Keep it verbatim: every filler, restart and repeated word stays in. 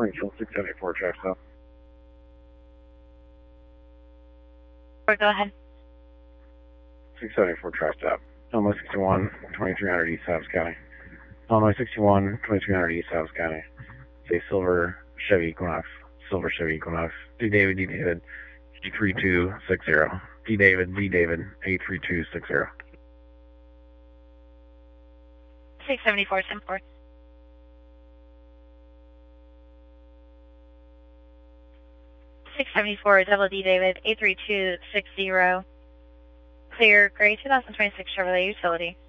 Springfield six seventy-four tracks up. Go ahead. six seventy-four tracks up. Illinois sixty-one, twenty-three hundred East Adams County. Illinois sixty-one, twenty-three hundred East Adams County. Say Silver Chevy Equinox. Silver Chevy Equinox. D David, D David, eight three two six zero. D David, D David, eight three two six zero. six seventy-four, ten four. six seventy-four, double D David, eight three two six zero. Clear, gray two thousand twenty-six Chevrolet Utility.